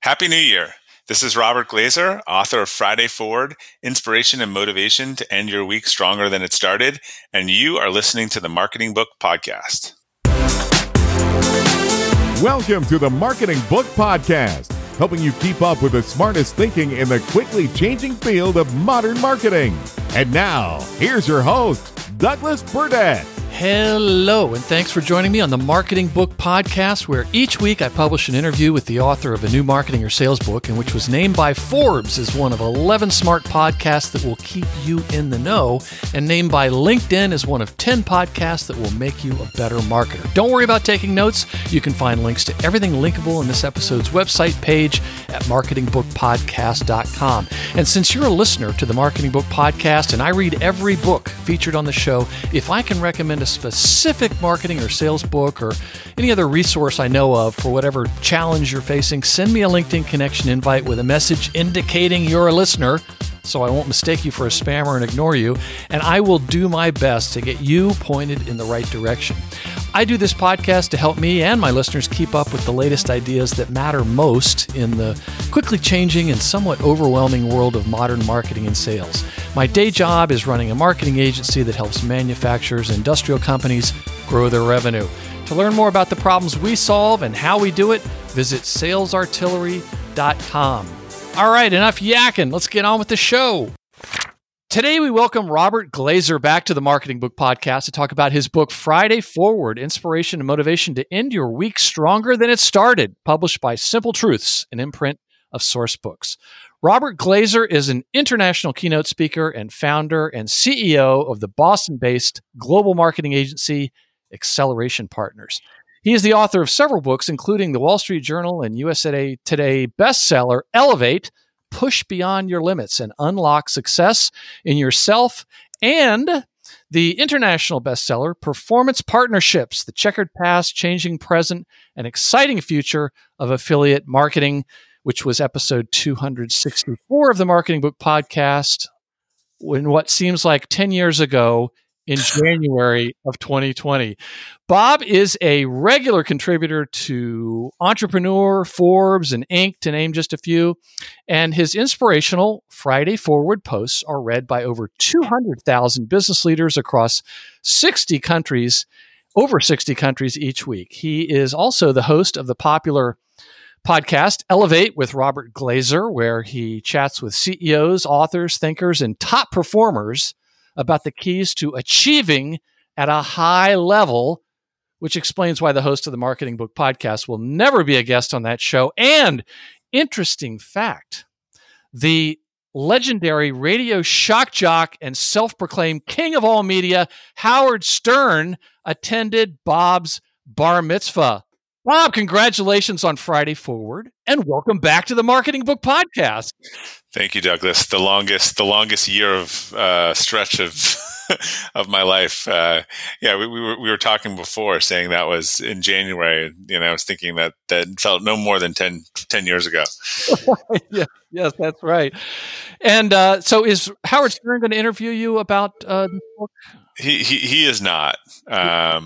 Happy New Year. This is Robert Glazer, author of Friday Forward, Inspiration and Motivation to End Your Week Stronger Than It Started, and you are listening to the Marketing Book Podcast. Welcome to the Marketing Book Podcast, helping you keep up with the smartest thinking in the quickly changing field of modern marketing. And now, here's your host, Douglas Burdett. Hello, and thanks for joining me on the Marketing Book Podcast, where each week I publish an interview with the author of a new marketing or sales book, and which was named by Forbes as one of 11 smart podcasts that will keep you in the know, and named by LinkedIn as one of 10 podcasts that will make you a better marketer. Don't worry about taking notes. You can find links to everything linkable in this episode's website page at marketingbookpodcast.com. And since you're a listener to the Marketing Book Podcast, and I read every book featured on the show, if I can recommend a specific marketing or sales book or any other resource I know of for whatever challenge you're facing, send me a LinkedIn connection invite with a message indicating you're a listener so I won't mistake you for a spammer and ignore you, and I will do my best to get you pointed in the right direction. I do this podcast to help me and my listeners keep up with the latest ideas that matter most in the quickly changing and somewhat overwhelming world of modern marketing and sales. My day job is running a marketing agency that helps manufacturers and industrial companies grow their revenue. To learn more about the problems we solve and how we do it, visit salesartillery.com. All right, enough yakking. Let's get on with the show. Today, we welcome Robert Glazer back to the Marketing Book Podcast to talk about his book, Friday Forward, Inspiration and Motivation to End Your Week Stronger Than It Started, published by Simple Truths, an imprint of Source Books. Robert Glazer is an international keynote speaker and founder and CEO of the Boston-based global marketing agency, Acceleration Partners. He is the author of several books, including the Wall Street Journal and USA Today bestseller, Elevate, Push Beyond Your Limits and Unlock Success in Yourself, and the international bestseller, Performance Partnerships, The Checkered Past, Changing Present, and Exciting Future of Affiliate Marketing, which was episode 264 of the Marketing Book Podcast in what seems like 10 years ago in January of 2020. Bob is a regular contributor to Entrepreneur, Forbes, and Inc., to name just a few, and his inspirational Friday Forward posts are read by over 200,000 business leaders across 60 countries, over 60 countries each week. He is also the host of the popular podcast Elevate with Robert Glazer, where he chats with CEOs, authors, thinkers, and top performers about the keys to achieving at a high level, which explains why the host of the Marketing Book Podcast will never be a guest on that show. And interesting fact, the legendary radio shock jock and self-proclaimed king of all media, Howard Stern, attended Bob's bar mitzvah. Bob, congratulations on Friday Forward, and welcome back to the Marketing Book Podcast. Thank you, Douglas. The longest year of stretch of of my life. We were talking before, saying that was in January. I was thinking that felt no more than 10 years ago. Yes, that's right. And so, is Howard Stern going to interview you about this book? He is not. I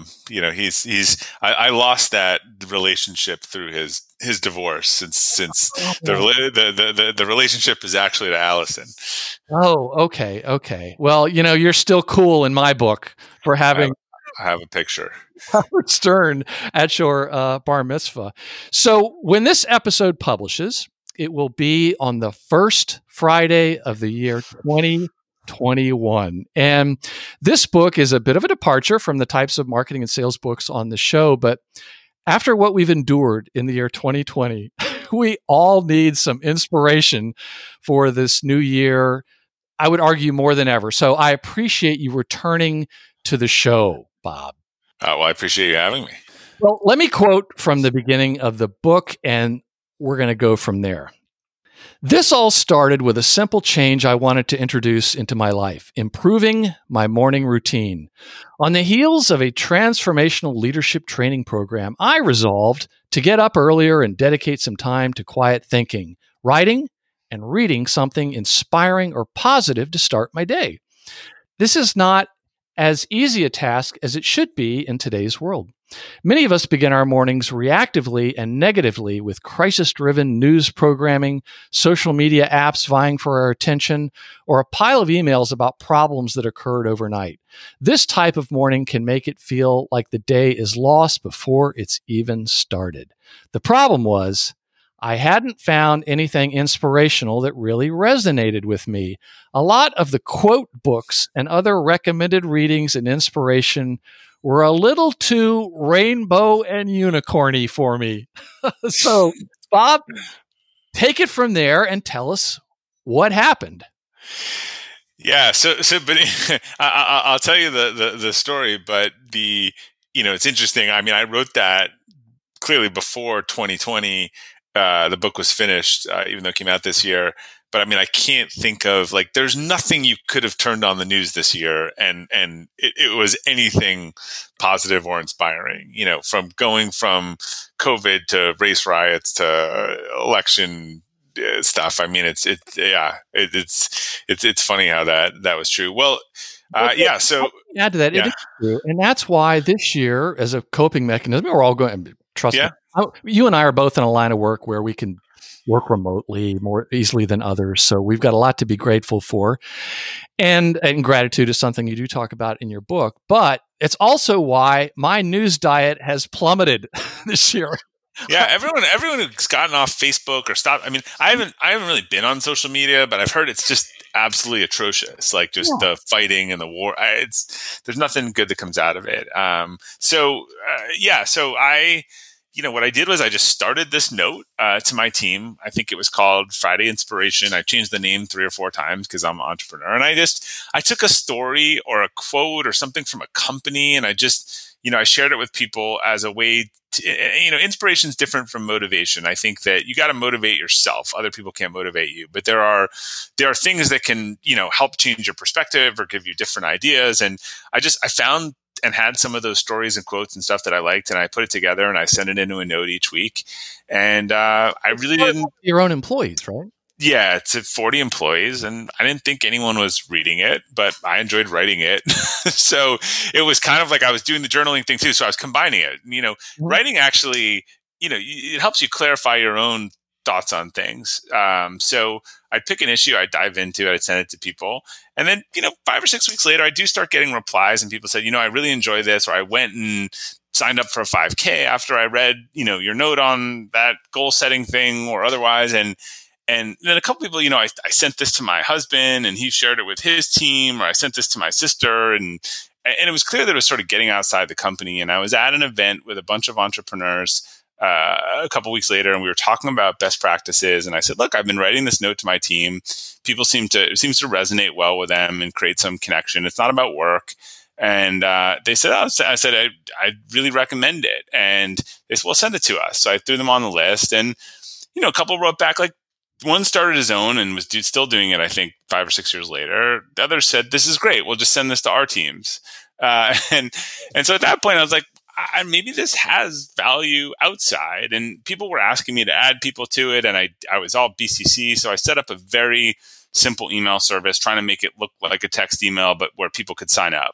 lost that relationship through his divorce since the relationship is actually to Allison. Oh, okay. Well, you're still cool in my book for having. I have a picture. Howard Stern at your bar mitzvah. So when this episode publishes, it will be on the first Friday of the year 2021. And this book is a bit of a departure from the types of marketing and sales books on the show. But after what we've endured in the year 2020, we all need some inspiration for this new year. I would argue more than ever. So I appreciate you returning to the show, Bob. Well, I appreciate you having me. Well, let me quote from the beginning of the book, and we're going to go from there. This all started with a simple change I wanted to introduce into my life, improving my morning routine. On the heels of a transformational leadership training program, I resolved to get up earlier and dedicate some time to quiet thinking, writing, and reading something inspiring or positive to start my day. This is not as easy a task as it should be in today's world. Many of us begin our mornings reactively and negatively with crisis-driven news programming, social media apps vying for our attention, or a pile of emails about problems that occurred overnight. This type of morning can make it feel like the day is lost before it's even started. The problem was, I hadn't found anything inspirational that really resonated with me. A lot of the quote books and other recommended readings and inspiration were a little too rainbow and unicorny for me. So, Bob, take it from there and tell us what happened. Yeah. But I'll tell you the story. But it's interesting. I mean, I wrote that clearly before 2020. The book was finished, even though it came out this year. But I mean, I can't think of there's nothing you could have turned on the news this year and it was anything positive or inspiring, from going from COVID to race riots to election stuff. I mean, it's funny how that was true. Well, yeah. So add to that, yeah. It is true. And that's why this year, as a coping mechanism, we're all going, trust me, you and I are both in a line of work where we can work remotely more easily than others. So we've got a lot to be grateful for. And gratitude is something you do talk about in your book. But it's also why my news diet has plummeted this year. Yeah, everyone who's gotten off Facebook or stopped. I mean, I haven't really been on social media, but I've heard it's just absolutely atrocious. The fighting and the war. There's nothing good that comes out of it. So what I did was I just started this note to my team. I think it was called Friday Inspiration. I changed the name 3 or 4 times because I'm an entrepreneur. And I took a story or a quote or something from a company and I shared it with people as a way to, inspiration is different from motivation. I think that you got to motivate yourself. Other people can't motivate you, but there are things that can, help change your perspective or give you different ideas. And I found and had some of those stories and quotes and stuff that I liked, and I put it together and I sent it into a note each week. And I really didn't. Your own employees, right? Yeah, it's at 40 employees, and I didn't think anyone was reading it, but I enjoyed writing it. So it was kind of like I was doing the journaling thing too. So I was combining it. Writing actually, it helps you clarify your own thoughts on things. So I'd pick an issue, I'd dive into it, I'd send it to people. And then, 5 or 6 weeks later, I do start getting replies and people said, I really enjoy this, or I went and signed up for a 5K after I read, your note on that goal setting thing or otherwise. And then a couple people, I sent this to my husband and he shared it with his team, or I sent this to my sister. And it was clear that it was sort of getting outside the company. And I was at an event with a bunch of entrepreneurs a couple weeks later, and we were talking about best practices. And I said, look, I've been writing this note to my team. People it seems to resonate well with them and create some connection. It's not about work. And they said, I said, I really recommend it. And they said, well, send it to us. So I threw them on the list. And, a couple wrote back, one started his own and was still doing it, I think, 5 or 6 years later. The others said, this is great. We'll just send this to our teams. And so at that point, I was like, maybe this has value outside. And people were asking me to add people to it. And I was all BCC. So I set up a very simple email service, trying to make it look like a text email, but where people could sign up.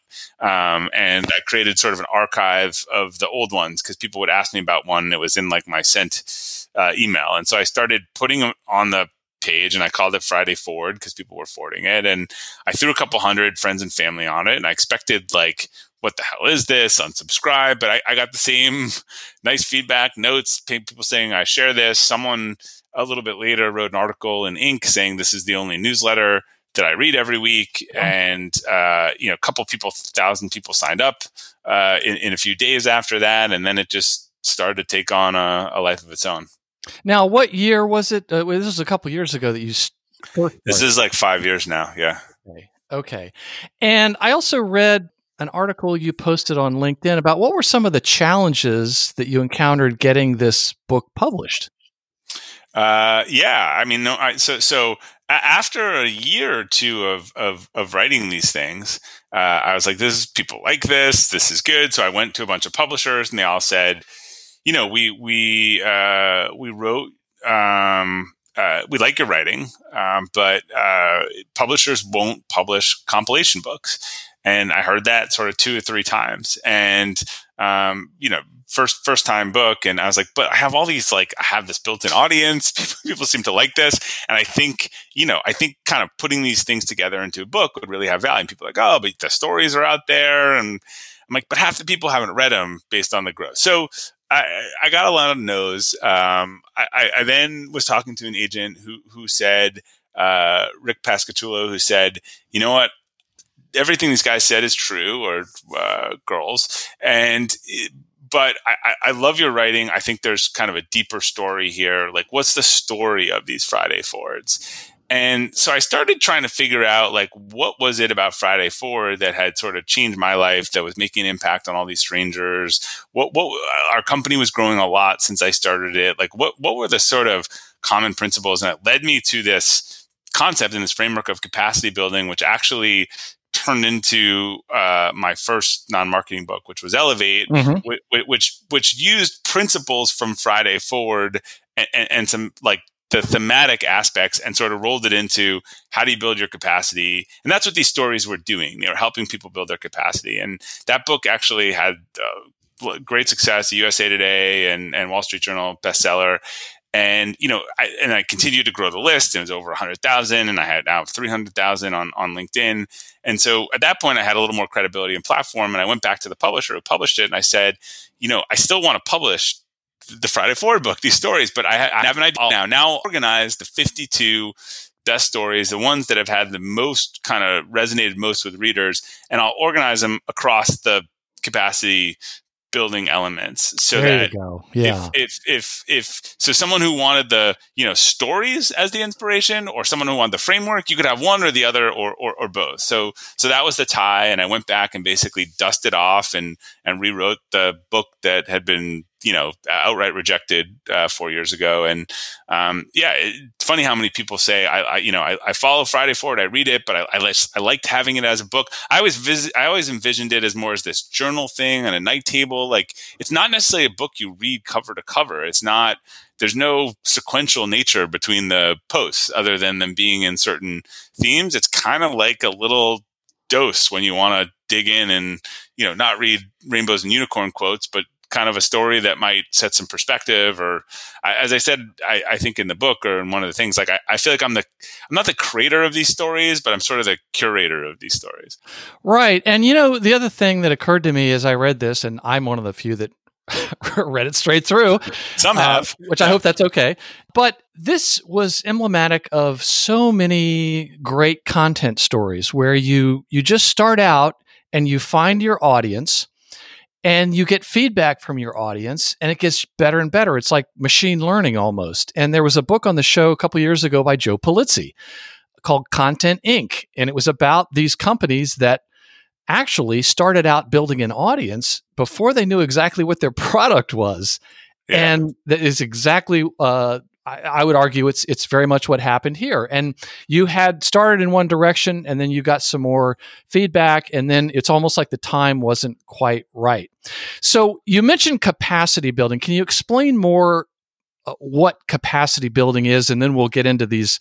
And I created sort of an archive of the old ones because people would ask me about one. And it was in my sent email. And so I started putting them on the page and I called it Friday Forward because people were forwarding it. And I threw a couple hundred friends and family on it. And I expected what the hell is this? Unsubscribe. But I got the same nice feedback, notes, people saying I share this. Someone a little bit later wrote an article in Inc. saying this is the only newsletter that I read every week. And, a couple people, 1,000 people signed up in a few days after that. And then it just started to take on a life of its own. Now, what year was it? This was a couple years ago that you started. This is 5 years now. Yeah. Okay. And I also read an article you posted on LinkedIn about what were some of the challenges that you encountered getting this book published. Yeah. I mean, so after a year or two of writing these things, I was like, people like this. This is good. So I went to a bunch of publishers, and they all said, we wrote, we like your writing, but publishers won't publish compilation books. And I heard that sort of 2 or 3 times. And, first time book. And I was like, but I have all these, I have this built-in audience. People seem to like this. And I think kind of putting these things together into a book would really have value. And people are like, oh, but the stories are out there. And I'm like, but half the people haven't read them based on the growth. So I got a lot of no's. I then was talking to an agent who said, Rick Pascatullo, who said, you know what? Everything these guys said is true, or girls. But I love your writing. I think there's kind of a deeper story here. Like, what's the story of these Friday Forwards? And so I started trying to figure out, what was it about Friday Forward that had sort of changed my life, that was making an impact on all these strangers? What our company was growing a lot since I started it. What were the sort of common principles? And it led me to this concept and this framework of capacity building, which actually turned into my first non-marketing book, which was Elevate, which used principles from Friday Forward and some the thematic aspects, and sort of rolled it into how do you build your capacity. And that's what these stories were doing. They were helping people build their capacity. And that book actually had great success, USA Today and Wall Street Journal bestseller. And, I continued to grow the list, and it was over 100,000, and I had now 300,000 on LinkedIn. And so at that point I had a little more credibility and platform, and I went back to the publisher who published it, and I said, I still want to publish the Friday Forward book, these stories, but I have an idea now organize the 52 best stories, the ones that have had the most kind of resonated most with readers, and I'll organize them across the capacity building elements, so there that you go. Yeah. if so someone who wanted the stories as the inspiration, or someone who wanted the framework, you could have one or the other, or both. So that was the tie, and I went back and basically dusted off and rewrote the book that had been outright rejected 4 years ago. And it's funny how many people say I follow Friday Forward, I read it, but I liked having it as a book. I always envisioned it as more as this journal thing on a night table. It's not necessarily a book you read cover to cover. It's not. There's no sequential nature between the posts other than them being in certain themes. It's kind of like a little dose when you want to dig in and not read rainbows and unicorn quotes, but kind of a story that might set some perspective. Or as I said, I think in the book, or in one of the things, I feel like I'm not the creator of these stories, but I'm sort of the curator of these stories. Right. And the other thing that occurred to me as I read this, and I'm one of the few that read it straight through. Some have. Which I hope that's okay. But this was emblematic of so many great content stories where you just start out and you find your audience, and you get feedback from your audience, and it gets better and better. It's like machine learning almost. And there was a book on the show a couple of years ago by Joe Pulizzi called Content Inc. And it was about these companies that actually started out building an audience before they knew exactly what their product was. Yeah. And that is exactly, I would argue it's very much what happened here. And you had started in one direction, and then you got some more feedback, and then it's almost like the time wasn't quite right. So you mentioned capacity building. Can you explain more what capacity building is? And then we'll get into these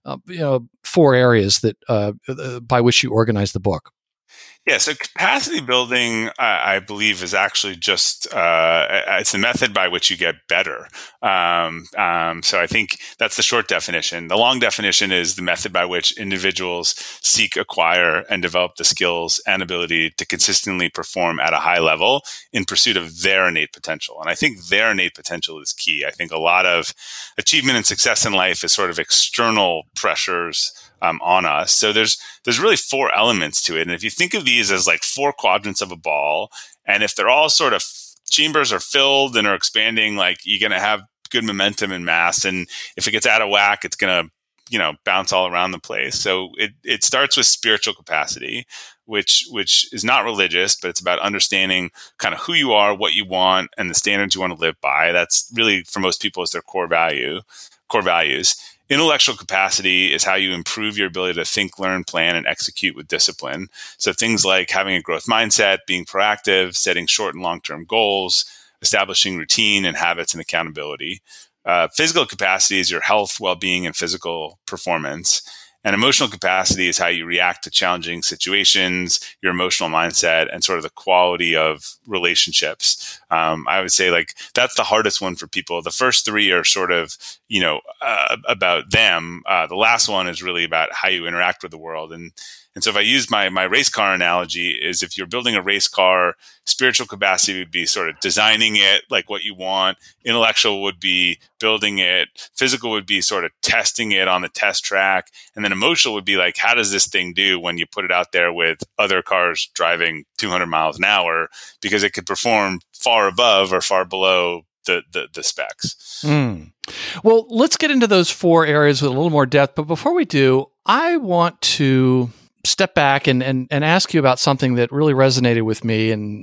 4 areas that by which you organize the book. Yeah, so capacity building, I believe, is actually just it's the method by which you get better. So I think that's the short definition. The long definition is the method by which individuals seek, acquire, and develop the skills and ability to consistently perform at a high level in pursuit of their innate potential. And I think their innate potential is key. I think a lot of achievement and success in life is sort of external pressures on us. So there's really 4 elements to it. And if you think of these as like 4 quadrants of a ball, and if they're all sort of chambers are filled and are expanding, you're going to have good momentum and mass. And if it gets out of whack, it's going to, bounce all around the place. So it starts with spiritual capacity, which is not religious, but it's about understanding kind of who you are, what you want, and the standards you want to live by. That's really, for most people, is their core values. Intellectual capacity is how you improve your ability to think, learn, plan, and execute with discipline. So things like having a growth mindset, being proactive, setting short and long-term goals, establishing routine and habits and accountability. Physical capacity is your health, well-being, and physical performance. And emotional capacity is how you react to challenging situations, your emotional mindset, and sort of the quality of relationships. I would say like that's the hardest one for people. The first three are sort of, about them. The last one is really about how you interact with the world. And so if I use my race car analogy, is if you're building a race car, spiritual capacity would be sort of designing it like what you want. Intellectual would be building it. Physical would be sort of testing it on the test track. And then emotional would be like, how does this thing do when you put it out there with other cars driving 200 miles an hour? Because it could perform far above or far below the specs. Well, let's get into those 4 areas with a little more depth. But before we do, I want to step back and ask you about something that really resonated with me. And,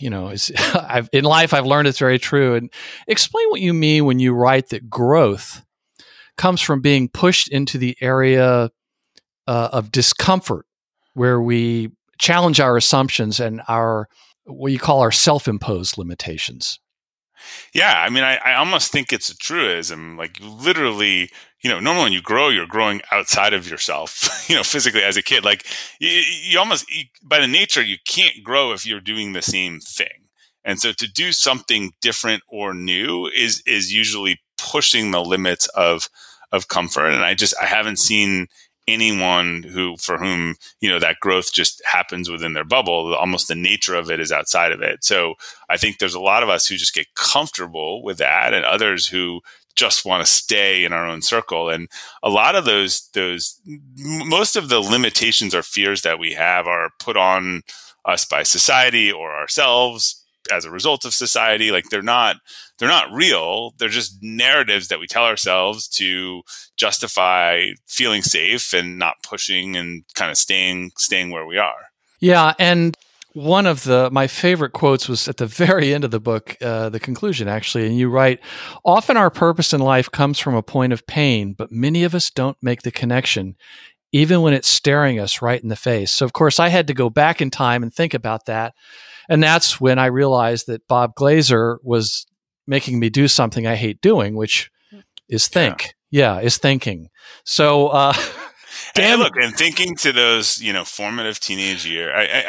in life, I've learned it's very true. And explain what you mean when you write that growth comes from being pushed into the area of discomfort, where we challenge our assumptions and what you call our self-imposed limitations. Yeah, I mean, I almost think it's a truism. Like literally, normally when you grow, you're growing outside of yourself, physically as a kid. Like you almost, by the nature, you can't grow if you're doing the same thing. And so to do something different or new is usually pushing the limits of comfort. And I haven't seen anyone for whom that growth just happens within their bubble. Almost the nature of it is outside of it. So I think there's a lot of us who just get comfortable with that, and others who just want to stay in our own circle. And a lot of most of the limitations or fears that we have are put on us by society or ourselves as a result of society. Like they're not real. They're just narratives that we tell ourselves to justify feeling safe and not pushing and kind of staying where we are. Yeah. And one of my favorite quotes was at the very end of the book, the conclusion actually. And you write, often our purpose in life comes from a point of pain, but many of us don't make the connection, even when it's staring us right in the face. So of course I had to go back in time and think about that. And that's when I realized that Bob Glazer was making me do something I hate doing, which is think. Yeah, is thinking. So, and thinking to those, formative teenage year,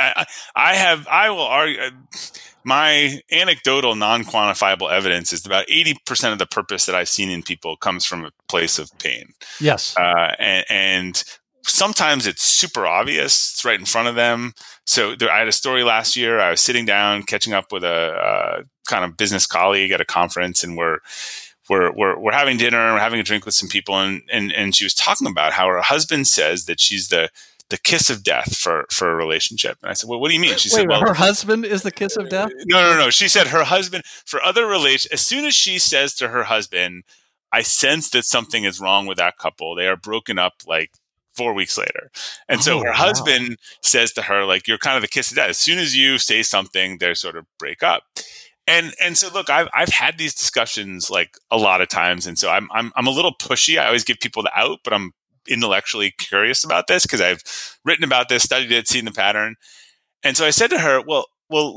I will argue, my anecdotal, non-quantifiable evidence is about 80% of the purpose that I've seen in people comes from a place of pain. Yes. And sometimes it's super obvious. It's right in front of them. So I had a story last year. I was sitting down, catching up with a kind of business colleague at a conference, and we're having dinner, we're having a drink with some people, and she was talking about how her husband says that she's the kiss of death for a relationship. And I said, well, what do you mean? She said, well, her husband is the kiss of death? No. She said her husband, for other relations, as soon as she says to her husband, I sense that something is wrong with that couple, they are broken up like 4 weeks later. And so her husband says to her, like, you're kind of the kiss of death. As soon as you say something, they sort of break up. And so look, I've had these discussions like a lot of times. And so I'm a little pushy. I always give people the out, but I'm intellectually curious about this because I've written about this, studied it, seen the pattern. And so I said to her, well,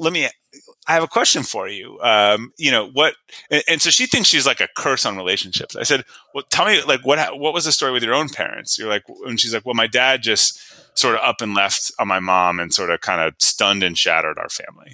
I have a question for you. What? And so she thinks she's like a curse on relationships. I said, well, tell me, like, what was the story with your own parents? You're like, and she's like, well, my dad just sort of up and left on my mom and sort of kind of stunned and shattered our family.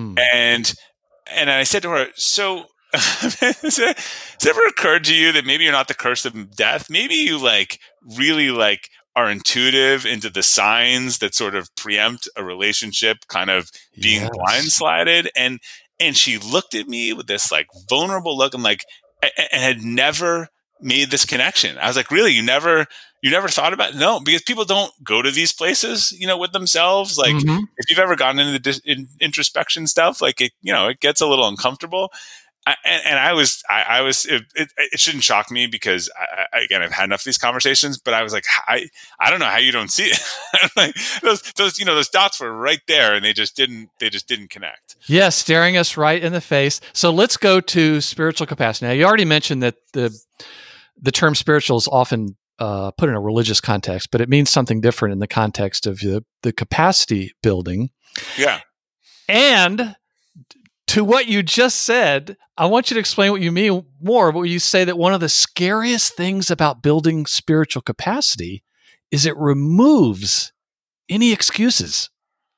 And I said to her, so has it ever occurred to you that maybe you're not the curse of death? Maybe you like really like are intuitive into the signs that sort of preempt a relationship kind of being blindsided. And she looked at me with this like vulnerable look and like, and had never made this connection. I was like, really? You never thought about it? No, because people don't go to these places, with themselves. Like if you've ever gotten into the introspection stuff, like it gets a little uncomfortable. It shouldn't shock me because again, I've had enough of these conversations, but I was like, I don't know how you don't see it. Like those dots were right there and they just didn't connect. Yes. Staring us right in the face. So let's go to spiritual capacity. Now you already mentioned that the term spiritual is often put in a religious context, but it means something different in the context of the capacity building. Yeah. And to what you just said, I want you to explain what you mean more, but you say that one of the scariest things about building spiritual capacity is it removes any excuses.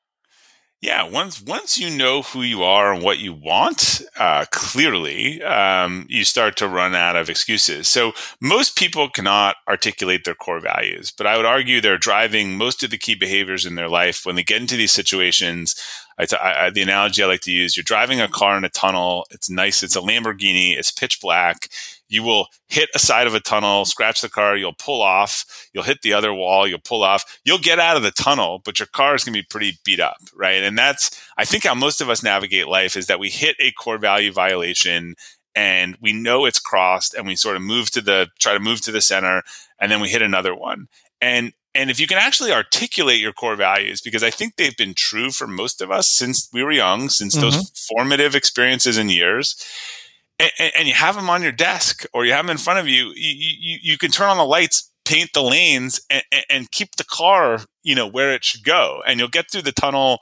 Yeah, once you know who you are and what you want, clearly, you start to run out of excuses. So most people cannot articulate their core values, but I would argue they're driving most of the key behaviors in their life. When they get into these situations, the analogy I like to use, you're driving a car in a tunnel. It's nice. It's a Lamborghini. It's pitch black. You will hit a side of a tunnel, scratch the car, you'll pull off, you'll hit the other wall, you'll pull off, you'll get out of the tunnel, but your car is going to be pretty beat up, right? And that's, I think, how most of us navigate life, is that we hit a core value violation and we know it's crossed, and we sort of try to move to the center, and then we hit another one. And if you can actually articulate your core values, because I think they've been true for most of us since we were young, since those formative experiences and years, and you have them on your desk or you have them in front of you, you can turn on the lights, paint the lanes, and keep the car, where it should go. And you'll get through the tunnel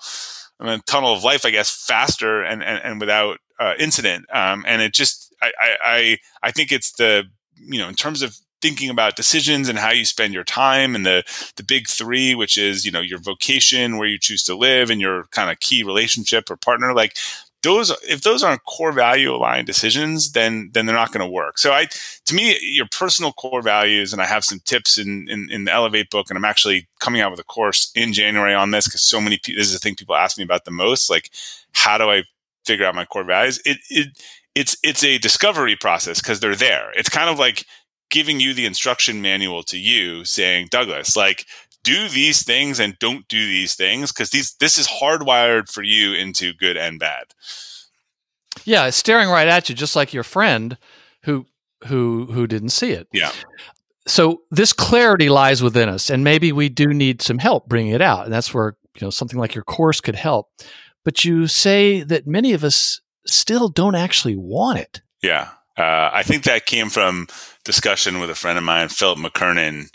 of life, I guess, faster and without incident. And it just, I think it's in terms of thinking about decisions and how you spend your time, and the big three, which is, your vocation, where you choose to live, and your kind of key relationship or partner, like, if those aren't core value aligned decisions, then they're not going to work. So to me, your personal core values, and I have some tips in the Elevate book, and I'm actually coming out with a course in January on this, because so many people, this is the thing people ask me about the most, like, how do I figure out my core values? It's a discovery process, because they're there. It's kind of like giving you the instruction manual to you, saying, Douglas, like, do these things and don't do these things, because this is hardwired for you into good and bad. Yeah, it's staring right at you, just like your friend who didn't see it. Yeah. So this clarity lies within us, and maybe we do need some help bringing it out, and that's where something like your course could help. But you say that many of us still don't actually want it. Yeah, I think that came from discussion with a friend of mine, Philip McKernan,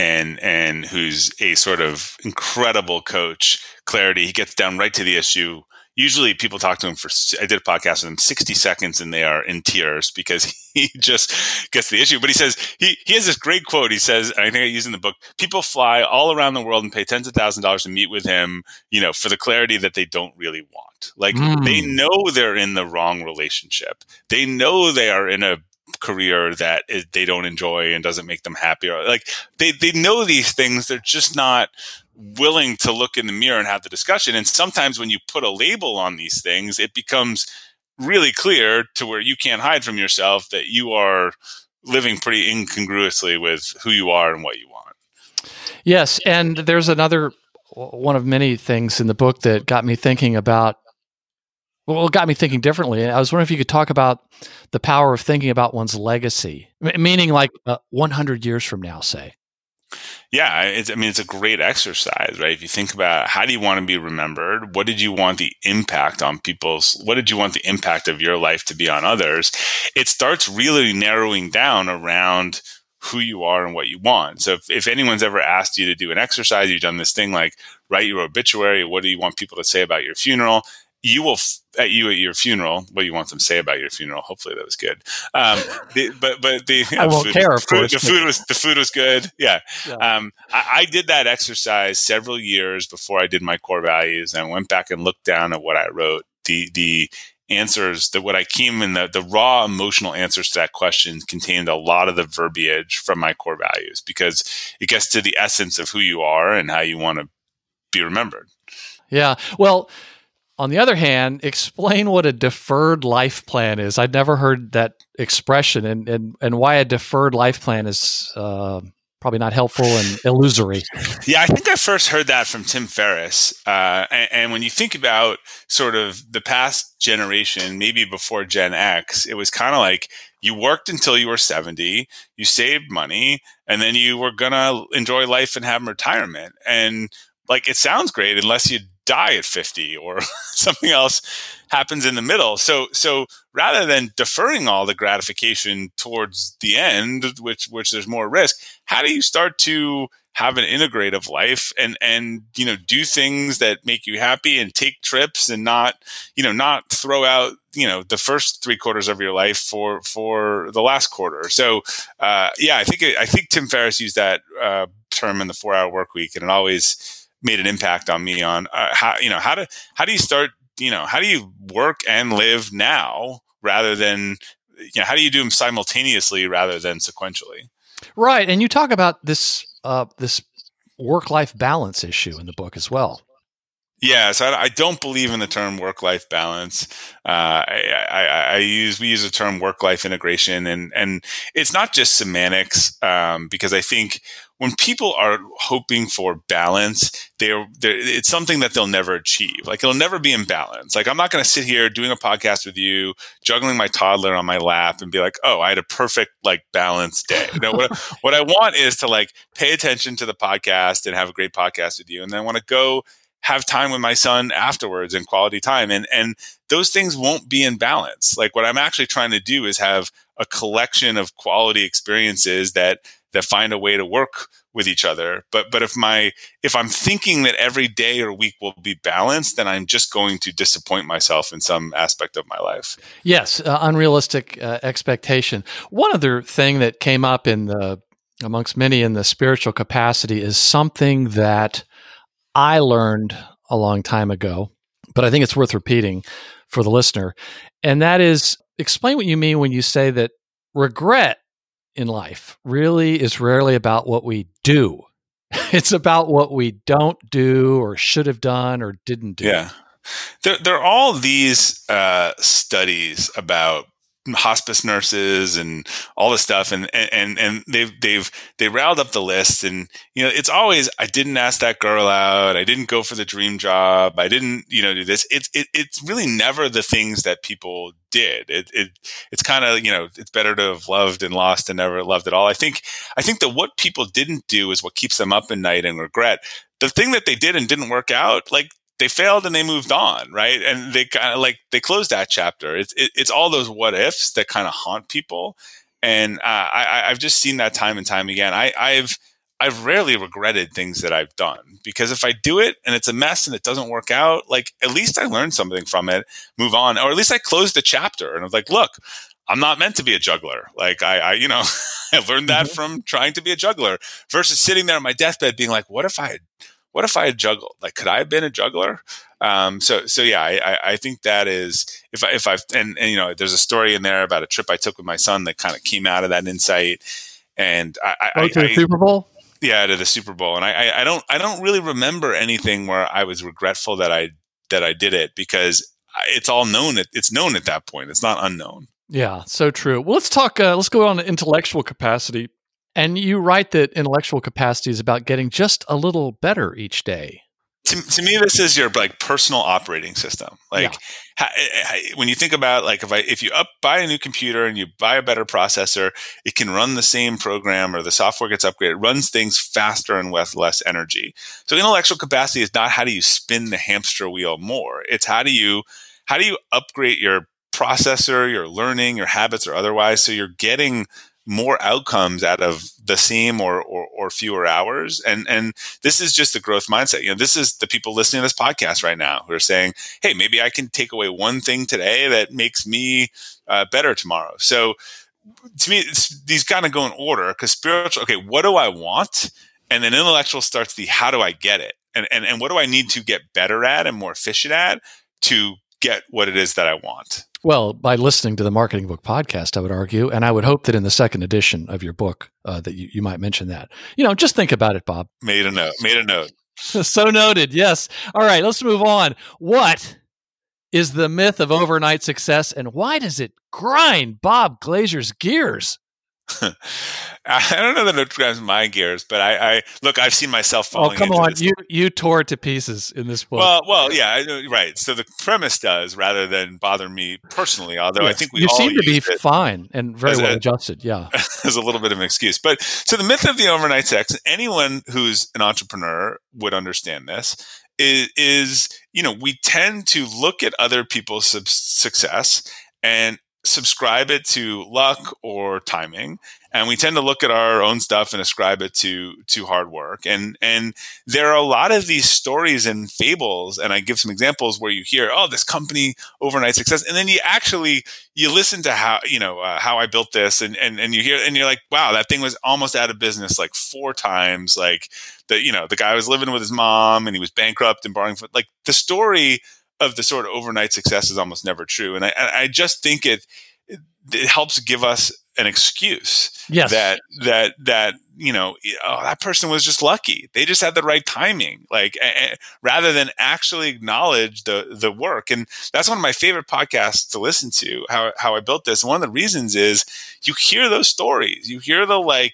and who's a sort of incredible coach. Clarity. He gets down right to the issue. Usually people talk to him I did a podcast with him, 60 seconds, and they are in tears because he just gets the issue. But he says, he has this great quote. He says, and I think I use in the book, people fly all around the world and pay tens of thousands of dollars to meet with him, for the clarity that they don't really want. Like, they know they're in the wrong relationship. They know they are in a career that they don't enjoy and doesn't make them happy, or like they know these things. They're just not willing to look in the mirror and have the discussion. And sometimes when you put a label on these things, it becomes really clear to where you can't hide from yourself that you are living pretty incongruously with who you are and what you want. Yes, and there's another one of many things in the book that got me thinking about. Well, it got me thinking differently. I was wondering if you could talk about the power of thinking about one's legacy, meaning like 100 years from now, say. Yeah, it's a great exercise, right? If you think about how do you want to be remembered? What did you want the impact on what did you want the impact of your life to be on others? It starts really narrowing down around who you are and what you want. So if anyone's ever asked you to do an exercise, you've done this thing like write your obituary, what do you want people to say about your funeral? You will at your funeral. What do you want them to say about your funeral? Hopefully that was good. I won't care. Of course, the food was good. Yeah. I did that exercise several years before I did my core values, and I went back and looked down at what I wrote. The answers that what I came in the raw emotional answers to that question contained a lot of the verbiage from my core values, because it gets to the essence of who you are and how you want to be remembered. Yeah. Well, on the other hand, explain what a deferred life plan is. I'd never heard that expression, and why a deferred life plan is probably not helpful and illusory. Yeah, I think I first heard that from Tim Ferriss. And when you think about sort of the past generation, maybe before Gen X, it was kind of like you worked until you were 70, you saved money, and then you were going to enjoy life and have retirement. And like, it sounds great unless you die at 50 or something else happens in the middle. So rather than deferring all the gratification towards the end, which there's more risk, how do you start to have an integrative life and do things that make you happy and take trips and not throw out the first 3/4 of your life for the last quarter. So I think Tim Ferriss used that term in the 4-hour work week, and it always made an impact on me on how do you start, how do you work and live now rather than, how do you do them simultaneously rather than sequentially? Right. And you talk about this work-life balance issue in the book as well. Yeah, so I don't believe in the term work-life balance. We use the term work-life integration, and it's not just semantics, because I think when people are hoping for balance, it's something that they'll never achieve. Like, it'll never be in balance. Like, I'm not going to sit here doing a podcast with you, juggling my toddler on my lap, and be like, oh, I had a perfect balanced day. What I want is to pay attention to the podcast and have a great podcast with you, and then I want to go have time with my son afterwards and quality time. And those things won't be in balance. Like, what I'm actually trying to do is have a collection of quality experiences that find a way to work with each other. But if I'm thinking that every day or week will be balanced, then I'm just going to disappoint myself in some aspect of my life. Yes. Unrealistic expectation. One other thing that came up amongst many in the spiritual capacity is something that I learned a long time ago, but I think it's worth repeating for the listener. And that is, explain what you mean when you say that regret in life really is rarely about what we do. It's about what we don't do or should have done or didn't do. Yeah. There are all these studies about hospice nurses and all this stuff, and they riled up the list, and it's always, I didn't ask that girl out, I didn't go for the dream job, I didn't do this. It's really never the things that people did. It's kind of it's better to have loved and lost than never loved at all. I think that what people didn't do is what keeps them up at night and regret. The thing that they did and didn't work out, they failed and they moved on, right? And they kind of they closed that chapter. It's all those what ifs that kind of haunt people, and I've just seen that time and time again. I've rarely regretted things that I've done, because if I do it and it's a mess and it doesn't work out, at least I learned something from it, move on, or at least I closed the chapter and I was like, look, I'm not meant to be a juggler. I learned that from trying to be a juggler, versus sitting there on my deathbed being like, what if I had juggled? Could I have been a juggler? So yeah, I think that is, if I've, and there's a story in there about a trip I took with my son that kind of came out of that insight. And to the Super Bowl? Yeah, to the Super Bowl. And I don't really remember anything where I was regretful that I did it, because it's all known. It's known at that point. It's not unknown. Yeah, so true. Well, let's talk, let's go on to intellectual capacity. And you write that intellectual capacity is about getting just a little better each day. To me, this is your personal operating system. When you think about if you buy a new computer and you buy a better processor, it can run the same program, or the software gets upgraded. It runs things faster and with less energy. So intellectual capacity is not how do you spin the hamster wheel more. It's how do you upgrade your processor, your learning, your habits, or otherwise, so you're getting more outcomes out of the same or fewer hours. And this is just the growth mindset. This is the people listening to this podcast right now who are saying, hey, maybe I can take away one thing today that makes me better tomorrow. So to me, these kind of go in order, because spiritual, okay, what do I want? And then intellectual starts the how do I get it? And what do I need to get better at and more efficient at to get what it is that I want? Well, by listening to the Marketing Book Podcast, I would argue, and I would hope that in the second edition of your book that you might mention that. Just think about it, Bob. Made a note. So noted, yes. All right, let's move on. What is the myth of overnight success, and why does it grind Bob Glazer's gears? I don't know that it grinds my gears, but I look, I've seen myself falling into on. this. You tore it to pieces in this book. Well, yeah, right. So the premise does, rather than bother me personally, although yes. I think we you all seem to be fine and very well adjusted. Yeah. There's a little bit of an excuse. But so the myth of the overnight success, anyone who's an entrepreneur would understand this, is we tend to look at other people's success and subscribe it to luck or timing, and we tend to look at our own stuff and ascribe it to hard work. And there are a lot of these stories and fables, and I give some examples where you hear, oh, this company overnight success, and then you listen to how how I built this, and you hear, and you're like, wow, that thing was almost out of business like 4 times. Like the guy was living with his mom and he was bankrupt and borrowing. Like the story of the sort of overnight success is almost never true. And I just think it helps give us an excuse that that person was just lucky. They just had the right timing, rather than actually acknowledge the work. And that's one of my favorite podcasts to listen to, how I built this. And one of the reasons is you hear those stories. You hear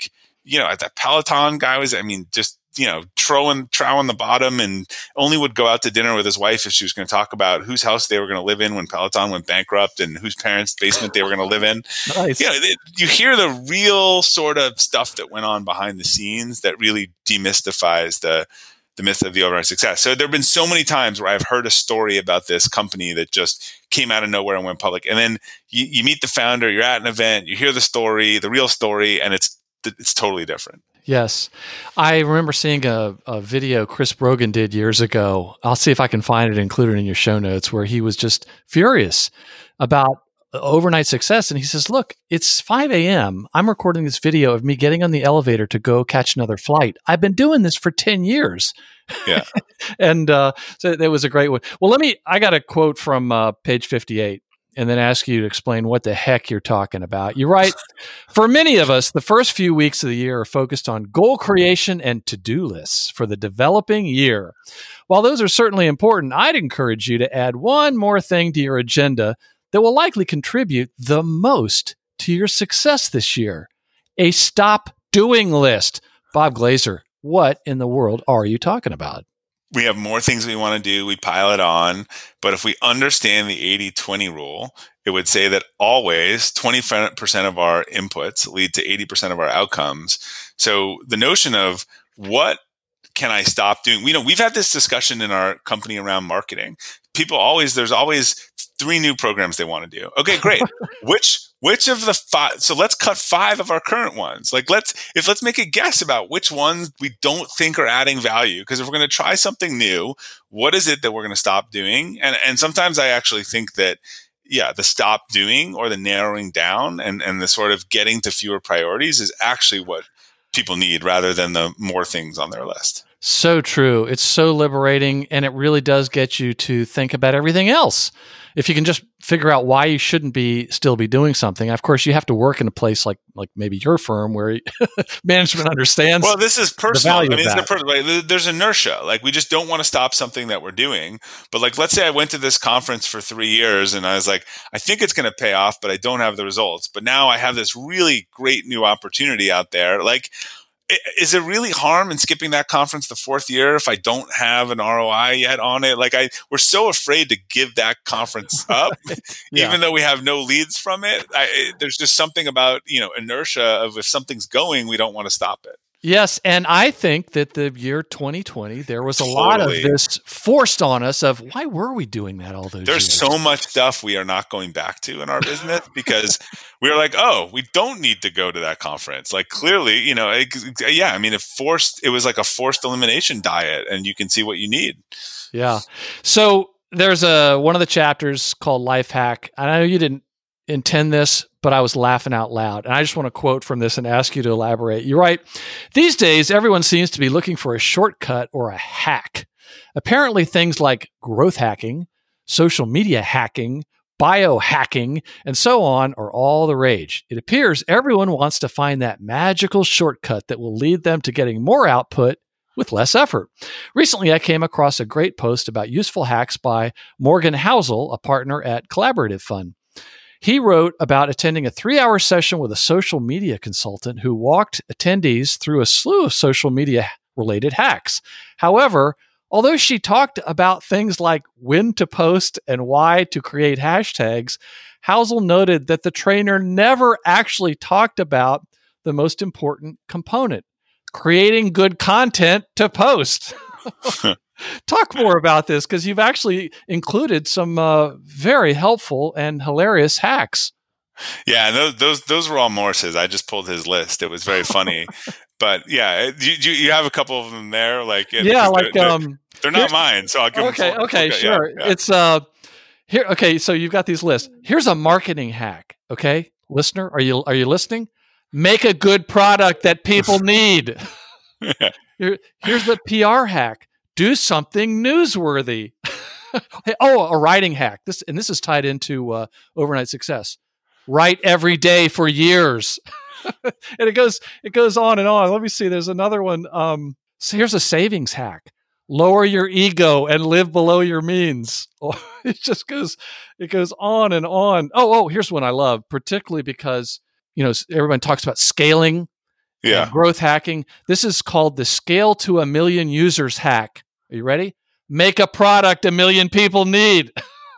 that Peloton guy was, just trowing the bottom, and only would go out to dinner with his wife if she was going to talk about whose house they were going to live in when Peloton went bankrupt and whose parents' basement they were going to live in. Nice. You hear the real sort of stuff that went on behind the scenes that really demystifies the myth of the overnight success. So there have been so many times where I've heard a story about this company that just came out of nowhere and went public. And then you meet the founder, you're at an event, you hear the story, the real story, and it's totally different. Yes. I remember seeing a video Chris Brogan did years ago. I'll see if I can find it, include it in your show notes, where he was just furious about overnight success. And he says, look, it's 5 a.m. I'm recording this video of me getting on the elevator to go catch another flight. I've been doing this for 10 years. Yeah. And so that was a great one. Well, I got a quote from page 58. And then ask you to explain what the heck you're talking about. You write, for many of us, the first few weeks of the year are focused on goal creation and to-do lists for the developing year. While those are certainly important, I'd encourage you to add one more thing to your agenda that will likely contribute the most to your success this year: a stop doing list. Bob Glazer, what in the world are you talking about? We have more things we want to do. We pile it on. But if we understand the 80-20 rule, it would say that always 20% of our inputs lead to 80% of our outcomes. So the notion of what can I stop doing? We've had this discussion in our company around marketing. There's always 3 new programs they want to do. Okay, great. Which of the 5? So let's cut 5 of our current ones. Let's make a guess about which ones we don't think are adding value. Because if we're going to try something new, what is it that we're going to stop doing? And sometimes I actually think that, the stop doing or the narrowing down and the sort of getting to fewer priorities is actually what people need, rather than the more things on their list. So true. It's so liberating, and it really does get you to think about everything else. If you can just figure out why you shouldn't still be doing something. Of course, you have to work in a place like maybe your firm where management understands. Well, this is personal. The value of there's inertia. We just don't want to stop something that we're doing. But let's say I went to this conference for 3 years and I was like, I think it's going to pay off, but I don't have the results. But now I have this really great new opportunity out there. Is there really harm in skipping that conference the 4th year if I don't have an ROI yet on it? We're so afraid to give that conference up, even though we have no leads from it. There's just something about inertia of, if something's going, we don't want to stop it. Yes, and I think that the year 2020, there was a lot of this forced on us of, why were we doing that all those years? There's so much stuff we are not going back to in our business because we were like, oh, we don't need to go to that conference. Clearly, it was like a forced elimination diet, and you can see what you need. Yeah. So there's one of the chapters called Life Hack. I know you didn't intend this, but I was laughing out loud. And I just want to quote from this and ask you to elaborate. You write, these days, everyone seems to be looking for a shortcut or a hack. Apparently, things like growth hacking, social media hacking, biohacking, and so on are all the rage. It appears everyone wants to find that magical shortcut that will lead them to getting more output with less effort. Recently, I came across a great post about useful hacks by Morgan Housel, a partner at Collaborative Fund. He wrote about attending a 3-hour session with a social media consultant who walked attendees through a slew of social media-related hacks. However, although she talked about things like when to post and why to create hashtags, Housel noted that the trainer never actually talked about the most important component: creating good content to post. Talk more about this, because you've actually included some very helpful and hilarious hacks. Yeah, and those were all Morris's. I just pulled his list. It was very funny. But yeah, you have a couple of them there, like yeah, like they're not mine, so I'll give them. Okay, sure. Yeah. It's here. Okay, so you've got these lists. Here's a marketing hack. Okay, listener, are you listening? Make a good product that people need. Here's the PR hack. Do something newsworthy. A writing hack. This is tied into overnight success. Write every day for years. And it goes on and on. Let me see. There's another one. So here's a savings hack. Lower your ego and live below your means. It just goes on and on. Oh, here's one I love, particularly because, everyone talks about scaling, growth hacking. This is called the scale to 1 million users hack. Are you ready? Make a product 1 million people need.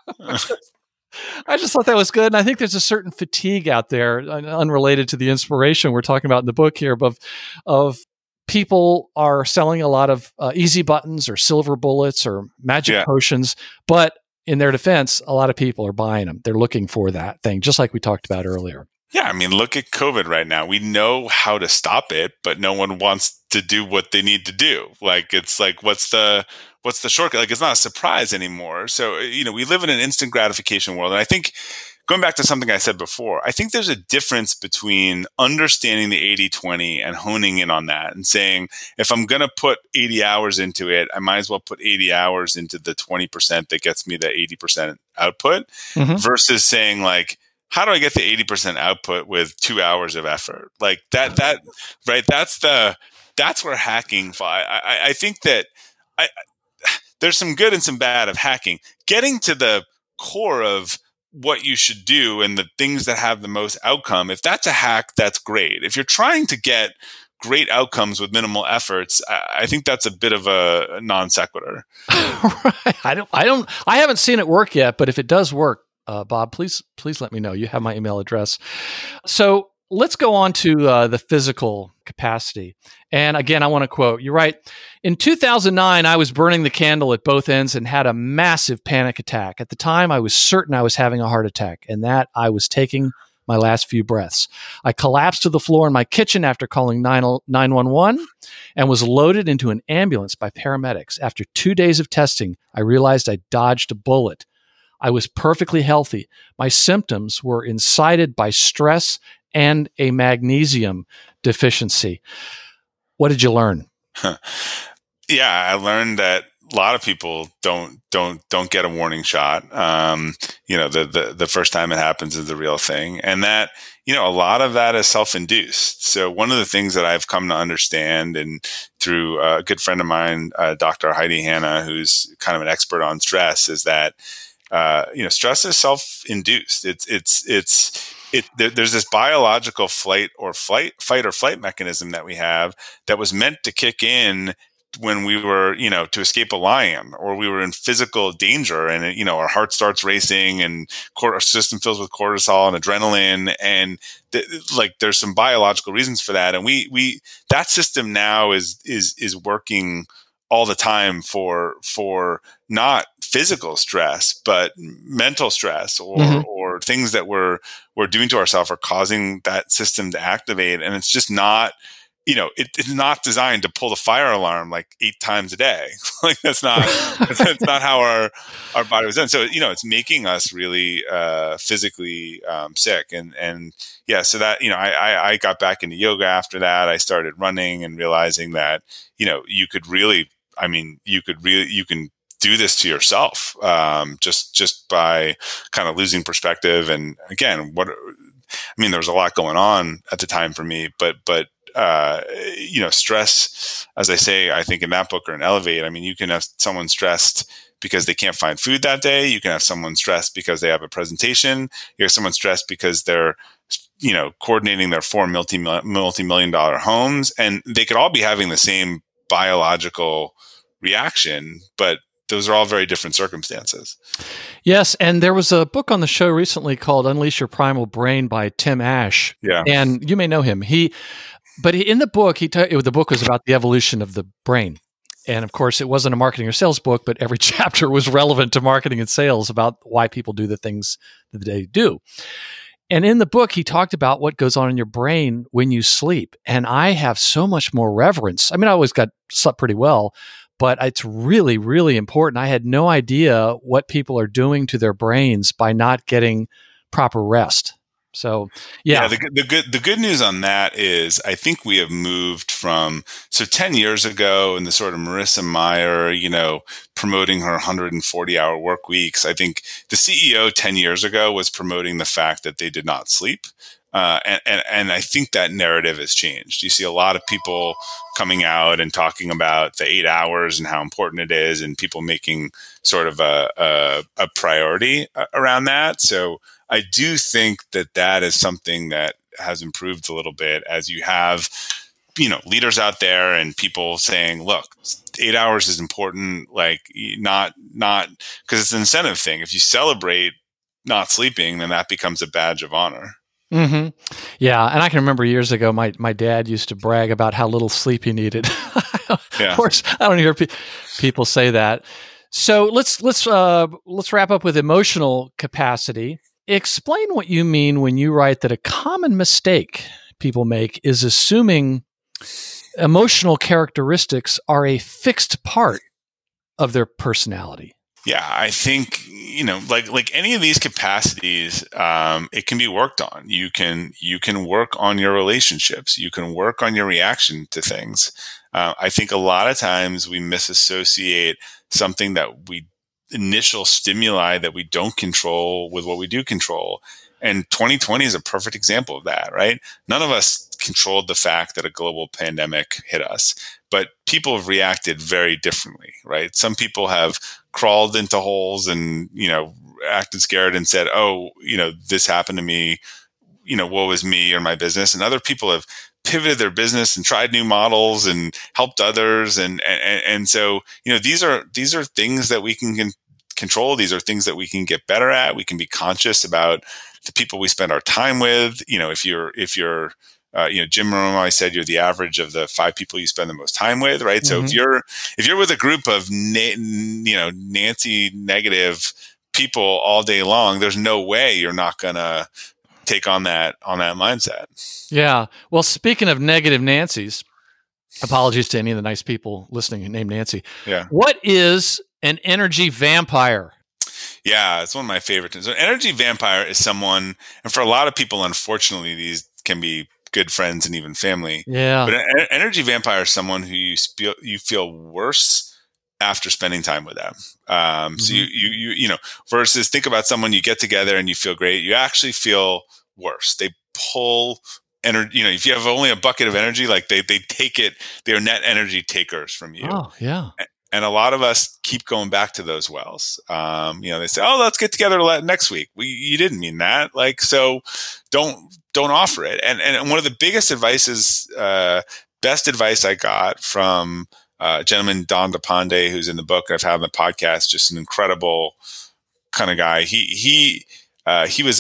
I just thought that was good. And I think there's a certain fatigue out there, unrelated to the inspiration we're talking about in the book here, of people are selling a lot of easy buttons or silver bullets or magic potions. But in their defense, a lot of people are buying them. They're looking for that thing, just like we talked about earlier. Yeah, I mean, look at COVID right now. We know how to stop it, but no one wants to do what they need to do. Like, it's like, what's the shortcut? Like, it's not a surprise anymore. So, we live in an instant gratification world. And I think, going back to something I said before, I think there's a difference between understanding the 80-20 and honing in on that and saying, if I'm going to put 80 hours into it, I might as well put 80 hours into the 20% that gets me the 80% output, versus saying, like, how do I get the 80% output with 2 hours of effort? Like that, right? That's where hacking. I think that there's some good and some bad of hacking. Getting to the core of what you should do and the things that have the most outcome, if that's a hack, that's great. If you're trying to get great outcomes with minimal efforts, I think that's a bit of a non sequitur. Right. I haven't seen it work yet, but if it does work, Bob, please let me know. You have my email address. So let's go on to the physical capacity. And again, I want to quote, you write, in 2009, I was burning the candle at both ends and had a massive panic attack. At the time, I was certain I was having a heart attack and that I was taking my last few breaths. I collapsed to the floor in my kitchen after calling 911 and was loaded into an ambulance by paramedics. After 2 days of testing, I realized I dodged a bullet. I was perfectly healthy. My symptoms were incited by stress and a magnesium deficiency. What did you learn? Yeah, I learned that a lot of people don't get a warning shot. The first time it happens is the real thing, and that a lot of that is self-induced. So one of the things that I've come to understand, and through a good friend of mine, Dr. Heidi Hanna, who's kind of an expert on stress, is that stress is self-induced. There's this biological fight or flight mechanism that we have that was meant to kick in when we were, to escape a lion, or we were in physical danger, and our heart starts racing and our system fills with cortisol and adrenaline, and there's some biological reasons for that, and we that system now is working all the time for not physical stress, but mental stress or things that we're doing to ourselves are causing that system to activate. And it's just not, it's not designed to pull the fire alarm like 8 times a day. Like that's not how our body was done. So, it's making us really physically sick. And yeah, so that, I got back into yoga after that. I started running and realizing that, you can do this to yourself, just by kind of losing perspective. And again, there was a lot going on at the time for me, but stress, as I say, I think in that book or in Elevate, you can have someone stressed because they can't find food that day. You can have someone stressed because they have a presentation. You have someone stressed because they're, coordinating their 4 multi-million-dollar homes, and they could all be having the same biological reaction, but those are all very different circumstances. Yes, and there was a book on the show recently called Unleash Your Primal Brain by Tim Ash. Yeah. And you may know him. In the book, the book was about the evolution of the brain. And of course, it wasn't a marketing or sales book, but every chapter was relevant to marketing and sales about why people do the things that they do. And in the book, he talked about what goes on in your brain when you sleep. And I have so much more reverence. I mean, I always slept pretty well, but it's really, really important. I had no idea what people are doing to their brains by not getting proper rest. So, yeah. The good news on that is I think we have moved from 10 years ago and the sort of Marissa Mayer, promoting her 140-hour work weeks. I think the CEO 10 years ago was promoting the fact that they did not sleep. And I think that narrative has changed. You see a lot of people coming out and talking about the 8 hours and how important it is, and people making sort of a priority around that. So I do think that is something that has improved a little bit as you have, leaders out there and people saying, look, 8 hours is important, like not because it's an incentive thing. If you celebrate not sleeping, then that becomes a badge of honor. Mm-hmm. Yeah, and I can remember years ago, my dad used to brag about how little sleep he needed. Yeah. Of course, I don't hear people say that. So let's wrap up with emotional capacity. Explain what you mean when you write that a common mistake people make is assuming emotional characteristics are a fixed part of their personality. Yeah, I think, like any of these capacities, it can be worked on. You can work on your relationships. You can work on your reaction to things. I think a lot of times we misassociate something that initial stimuli that we don't control with what we do control. And 2020 is a perfect example of that, right? None of us controlled the fact that a global pandemic hit us, but people have reacted very differently, right? Some people have crawled into holes and, acted scared and said, oh, this happened to me, woe is me or my business. And other people have pivoted their business and tried new models and helped others. And so, these are things that we can control. These are things that we can get better at. We can be conscious about the people we spend our time with. If you're Jim Rohn always said you're the average of the 5 people you spend the most time with, right? Mm-hmm. So if you're with a group of Nancy negative people all day long, there's no way you're not gonna take on that mindset. Yeah. Well, speaking of negative Nancys, apologies to any of the nice people listening who named Nancy. Yeah. What is an energy vampire? Yeah, it's one of my favorite things. So an energy vampire is someone, and for a lot of people, unfortunately, these can be good friends and even family. Yeah. But an energy vampire is someone who you feel worse after spending time with them. So you versus think about someone you get together and you feel great. You actually feel worse. They pull energy. If you have only a bucket of energy, like they take it, they're net energy takers from you. Oh, yeah. And a lot of us keep going back to those wells. They say, "Oh, let's get together next week." You didn't mean that. So don't offer it. And one of the biggest best advice I got from a gentleman, Don DePonde, who's in the book I've had on the podcast, just an incredible kind of guy. He was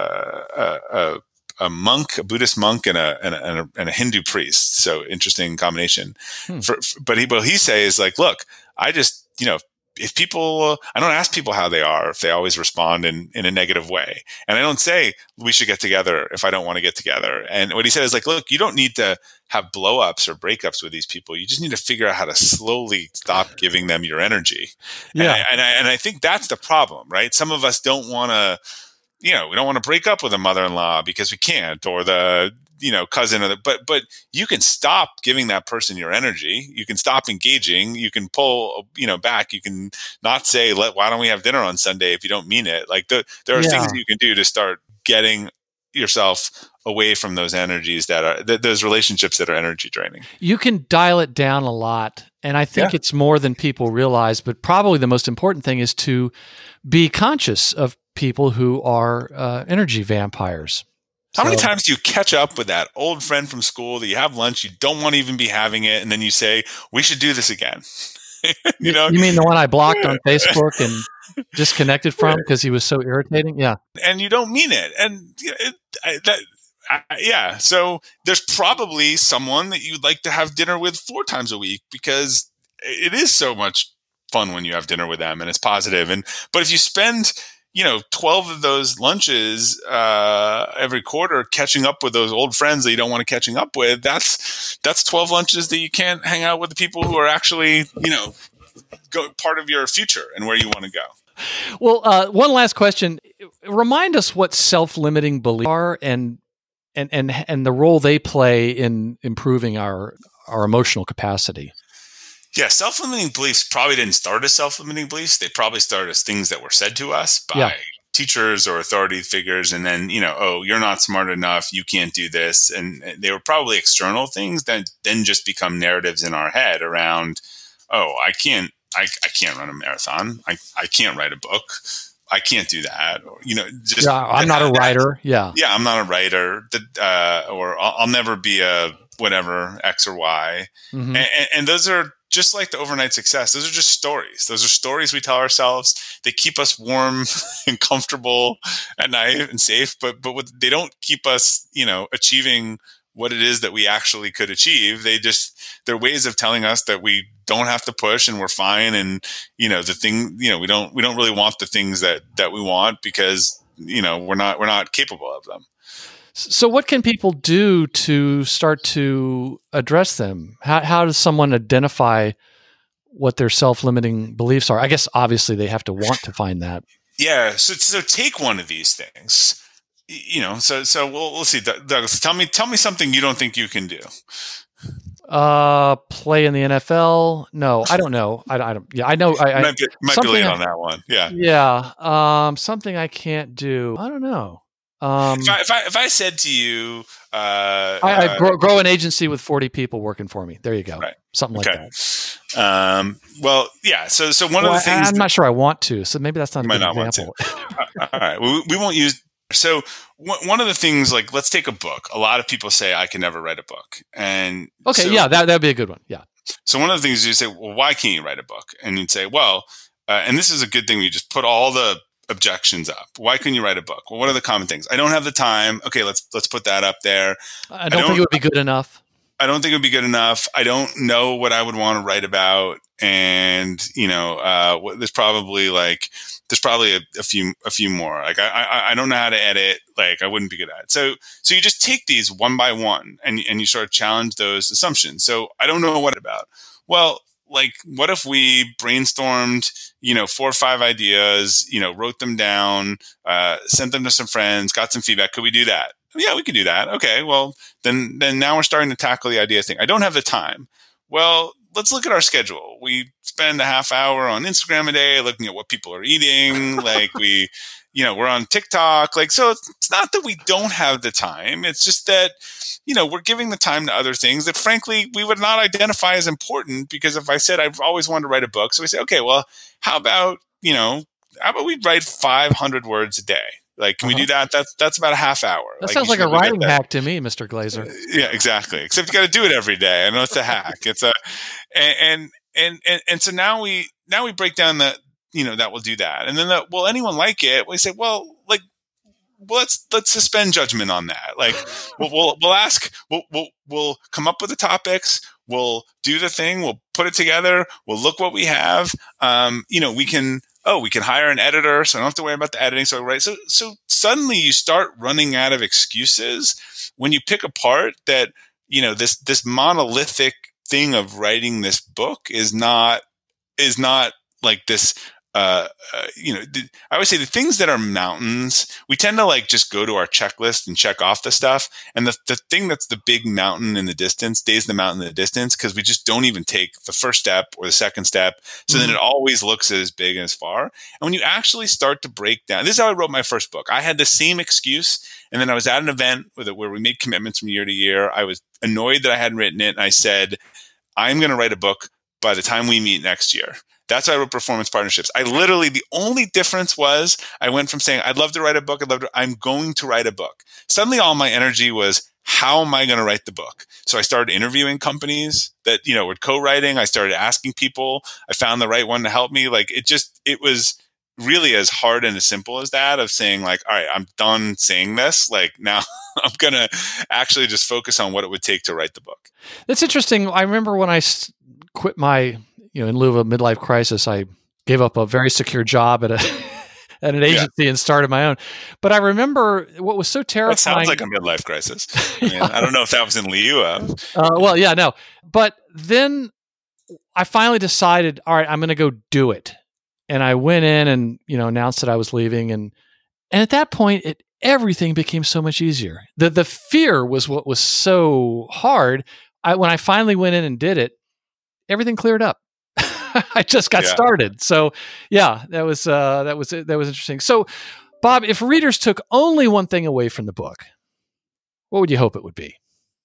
a monk, a Buddhist monk, and a Hindu priest. So interesting combination. But he says, like, look, I just, if people, I don't ask people how they are, if they always respond in a negative way. And I don't say we should get together if I don't want to get together. And what he said is like, look, you don't need to have blow-ups or breakups with these people. You just need to figure out how to slowly stop giving them your energy. Yeah. And I think that's the problem, right? Some of us don't want to, we don't want to break up with a mother-in-law because we can't, or the, cousin, but you can stop giving that person your energy. You can stop engaging. You can pull, back. You can not say, why don't we have dinner on Sunday if you don't mean it? Like there are things you can do to start getting yourself away from those energies that are those relationships that are energy draining. You can dial it down a lot. And I think it's more than people realize, but probably the most important thing is to be conscious of people who are energy vampires. How many times do you catch up with that old friend from school that you have lunch, you don't want to even be having it, and then you say, we should do this again? You mean the one I blocked on Facebook and disconnected from because he was so irritating? Yeah. And you don't mean it. And so there's probably someone that you'd like to have dinner with 4 times a week because it is so much fun when you have dinner with them and it's positive. But if you spend 12 of those lunches every quarter, catching up with those old friends that you don't want to catching up with, that's 12 lunches that you can't hang out with the people who are actually, part of your future and where you want to go. Well, one last question. Remind us what self-limiting beliefs are and the role they play in improving our emotional capacity. Yeah, self-limiting beliefs probably didn't start as self-limiting beliefs. They probably started as things that were said to us by teachers or authority figures. And then, you're not smart enough. You can't do this. And they were probably external things that then just become narratives in our head around, I can't run a marathon. I can't write a book. I can't do that. Or, I'm not a writer. Yeah, I'm not a writer. Or I'll never be a whatever X or Y. Mm-hmm. And those are just like the overnight success. Those are just stories. Those are stories we tell ourselves. They keep us warm and comfortable at night and safe. But they don't keep us, achieving what it is that we actually could achieve. They're ways of telling us that we don't have to push and we're fine. And, we don't really want the things that we want because, we're not capable of them. So what can people do to start to address them? How does someone identify what their self-limiting beliefs are? I guess obviously they have to want to find that. Yeah. So take one of these things. So we'll see. Douglas, tell me something you don't think you can do. Play in the NFL? No, I don't know. I don't. Yeah, I know. I might be late on that one. Yeah. Yeah. Something I can't do. I don't know. If I said to you, I grow an agency with 40 people working for me. There you go. Right. Something like that. So one of the things I'm not sure I want to. So maybe that's not a good example. Want to. All right. We won't use. So one of the things, like, let's take a book. A lot of people say I can never write a book. And that'd be a good one. Yeah. So one of the things you say, well, why can't you write a book? And you'd say, well, and this is a good thing. We just put all the objections up. Why couldn't you write a book? Well, what are the common things? I don't have the time. Okay, let's put that up there. I don't think it would be good enough. I don't think it would be good enough. I don't know what I would want to write about. And, there's probably a few more. Like I don't know how to edit. Like I wouldn't be good at it. So you just take these one by one and you sort of challenge those assumptions. So I don't know what about. Well, like, what if we brainstormed, 4 or 5 ideas, wrote them down, sent them to some friends, got some feedback. Could we do that? Yeah, we could do that. Okay. Well, then now we're starting to tackle the idea thing. I don't have the time. Well, let's look at our schedule. We spend a half hour on Instagram a day looking at what people are eating. Like we're on TikTok. Like, so it's not that we don't have the time. It's just that, we're giving the time to other things that frankly we would not identify as important, because if I said I've always wanted to write a book, so we say, okay, well, how about we write 500 words a day? Like, can we do that? That's about a half hour. That sounds like a writing hack to me, Mr. Glazer. Yeah, exactly. Except you got to do it every day. I know it's a hack. It's and so now we break down that, that will do that. And then will anyone like it? We say, well, like, let's suspend judgment on that. Like, we'll ask, we'll come up with the topics. We'll do the thing. We'll put it together. We'll look what we have. We can hire an editor, so I don't have to worry about the editing. So suddenly you start running out of excuses when you pick apart that, this monolithic thing of writing this book is not like this. I always say the things that are mountains, we tend to like just go to our checklist and check off the stuff. And the thing that's the big mountain in the distance stays the mountain in the distance, because we just don't even take the first step or the second step. So then it always looks as big and as far. And when you actually start to break down, this is how I wrote my first book. I had the same excuse. And then I was at an event where we made commitments from year to year. I was annoyed that I hadn't written it. And I said, I'm going to write a book by the time we meet next year. That's why I wrote Performance Partnerships. The only difference was I went from saying, I'd love to write a book, I'm going to write a book. Suddenly all my energy was, how am I going to write the book? So I started interviewing companies that, were co-writing. I started asking people. I found the right one to help me. Like, it was really as hard and as simple as that, of saying like, all right, I'm done saying this. Like, now I'm going to actually just focus on what it would take to write the book. That's interesting. I remember when I quit my, in lieu of a midlife crisis, I gave up a very secure job at at an agency and started my own. But I remember what was so terrifying. That sounds like a midlife crisis. I mean, I don't know if that was in Liua. Well, yeah, no. But then I finally decided, all right, I'm going to go do it. And I went in and, announced that I was leaving. And at that point, everything became so much easier. The fear was what was so hard. When I finally went in and did it, everything cleared up. I just got started. So yeah, that was interesting. So Bob, if readers took only one thing away from the book, what would you hope it would be?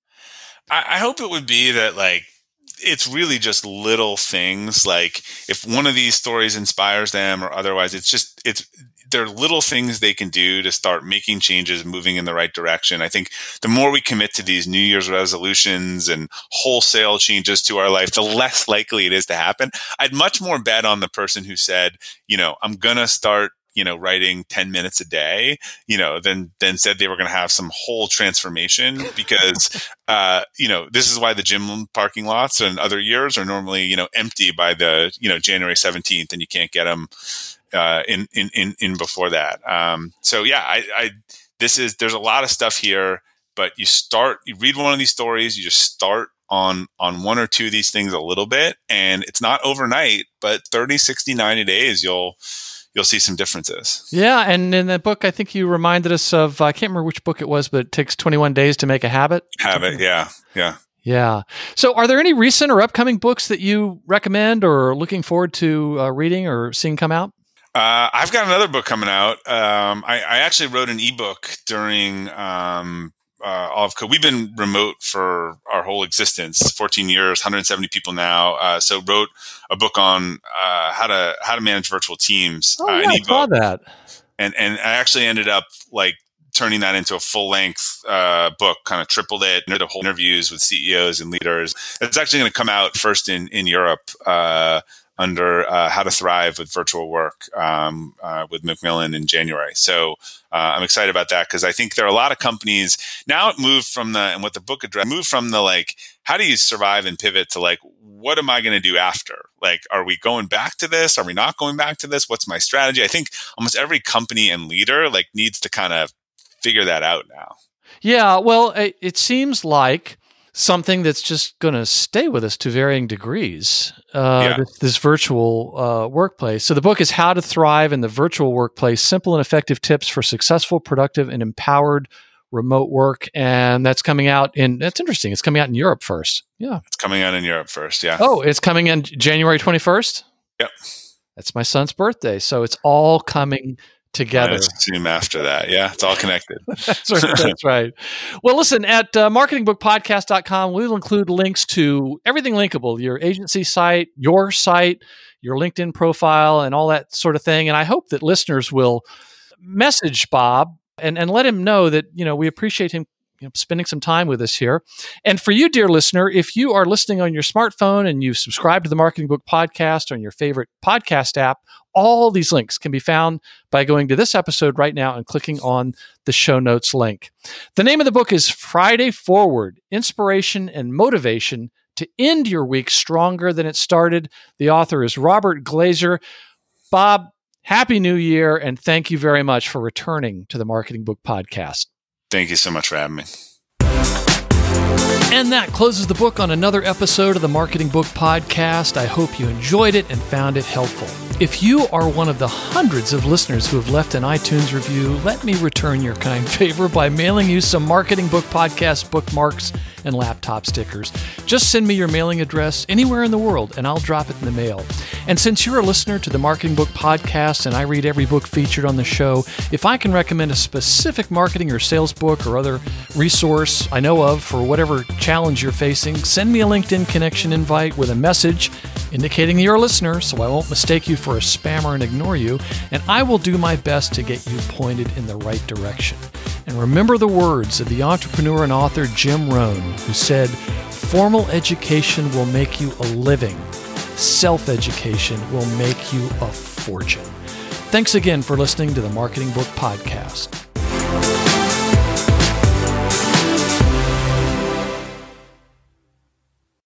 I hope it would be that, like, it's really just little things. Like, if one of these stories inspires them or otherwise, there are little things they can do to start making changes, moving in the right direction. I think the more we commit to these New Year's resolutions and wholesale changes to our life, the less likely it is to happen. I'd much more bet on the person who said, I'm going to start writing 10 minutes a day, than said they were going to have some whole transformation, because, this is why the gym parking lots in other years are normally, empty by the, January 17th, and you can't get them in before that. So yeah, there's a lot of stuff here, but you read one of these stories, you just start on one or two of these things a little bit, and it's not overnight, but 30, 60, 90 days, you'll see some differences. Yeah. And in the book, I think you reminded us of, I can't remember which book it was, but it takes 21 days to make a habit. Yeah. Yeah. So are there any recent or upcoming books that you recommend or are looking forward to reading or seeing come out? I've got another book coming out. I actually wrote an ebook during all of COVID. We've been remote for our whole existence, 14 years, 170 people now. So wrote a book on how to manage virtual teams. I saw that. And I actually ended up turning that into a full-length book, kind of tripled it, the whole interviews with CEOs and leaders. It's actually going to come out first in Europe under How to Thrive with Virtual Work with Macmillan in January. So I'm excited about that, because I think there are a lot of companies now. It moved from how do you survive and pivot to what am I going to do after? Are we going back to this? Are we not going back to this? What's my strategy? I think almost every company and leader needs to kind of figure that out now. Yeah, well, it seems like something that's just going to stay with us to varying degrees, this virtual workplace. So the book is How to Thrive in the Virtual Workplace, Simple and Effective Tips for Successful, Productive, and Empowered Remote Work. And that's coming out that's interesting. It's coming out in Europe first. Yeah. It's coming out in Europe first, yeah. Oh, it's coming in January 21st? Yep. That's my son's birthday. So it's all coming together. Soon after that. Yeah, it's all connected. That's right. Well, listen, at marketingbookpodcast.com, we will include links to everything linkable, your agency site, your LinkedIn profile, and all that sort of thing. And I hope that listeners will message Bob and let him know that, we appreciate him spending some time with us here. And for you, dear listener, if you are listening on your smartphone and you subscribe to the Marketing Book Podcast on your favorite podcast app, all these links can be found by going to this episode right now and clicking on the show notes link. The name of the book is Friday Forward, Inspiration and Motivation to End Your Week Stronger Than It Started. The author is Robert Glazer. Bob, Happy New Year, and thank you very much for returning to the Marketing Book Podcast. Thank you so much for having me. And that closes the book on another episode of the Marketing Book Podcast. I hope you enjoyed it and found it helpful. If you are one of the hundreds of listeners who have left an iTunes review, let me return your kind favor by mailing you some Marketing Book Podcast bookmarks and laptop stickers. Just send me your mailing address anywhere in the world, and I'll drop it in the mail. And since you're a listener to the Marketing Book Podcast and I read every book featured on the show, if I can recommend a specific marketing or sales book or other resource I know of for whatever challenge you're facing, send me a LinkedIn connection invite with a message indicating you're a listener so I won't mistake you for a spammer and ignore you, and I will do my best to get you pointed in the right direction. And remember the words of the entrepreneur and author Jim Rohn, who said, "Formal education will make you a living. Self-education will make you a fortune." Thanks again for listening to the Marketing Book Podcast.